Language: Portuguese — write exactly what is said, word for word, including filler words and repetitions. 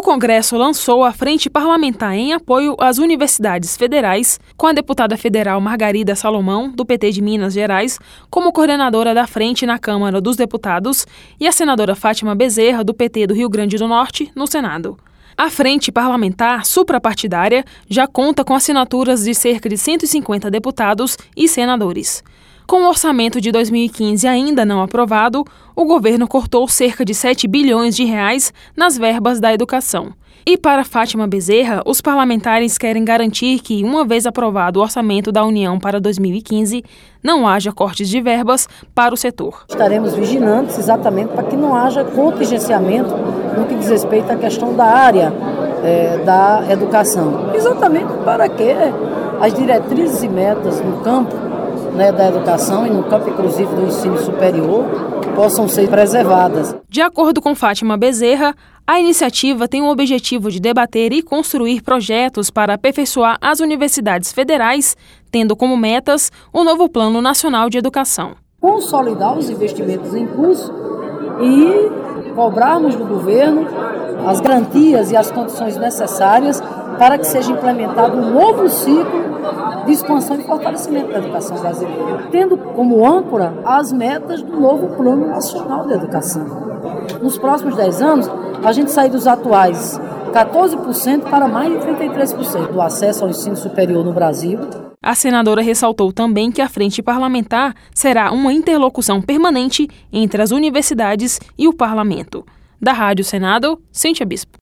Congresso lançou a Frente Parlamentar em apoio às universidades federais, com a deputada federal Margarida Salomão, do P T de Minas Gerais, como coordenadora da frente na Câmara dos Deputados, e a senadora Fátima Bezerra, do P T do Rio Grande do Norte, no Senado. A Frente Parlamentar Suprapartidária já conta com assinaturas de cerca de cento e cinquenta deputados e senadores. Com o orçamento de dois mil e quinze ainda não aprovado, o governo cortou cerca de sete bilhões de reais nas verbas da educação. E para Fátima Bezerra, os parlamentares querem garantir que, uma vez aprovado o orçamento da União para dois mil e quinze, não haja cortes de verbas para o setor. Estaremos vigilantes exatamente para que não haja contingenciamento no que diz respeito à questão da área é, da educação. Exatamente para que as diretrizes e metas no campo Né, da educação e no campo inclusive do ensino superior possam ser preservadas. De acordo com Fátima Bezerra, a iniciativa tem o objetivo de debater e construir projetos para aperfeiçoar as universidades federais, tendo como metas o novo Plano Nacional de Educação. Consolidar os investimentos em curso e cobrarmos do governo as garantias e as condições necessárias para que seja implementado um novo ciclo de expansão e fortalecimento da educação brasileira, tendo como âncora as metas do novo Plano Nacional de Educação. Nos próximos dez anos, a gente sai dos atuais quatorze por cento para mais de trinta e três por cento do acesso ao ensino superior no Brasil. A senadora ressaltou também que a Frente Parlamentar será uma interlocução permanente entre as universidades e o parlamento. Da Rádio Senado, Cíntia Bispo.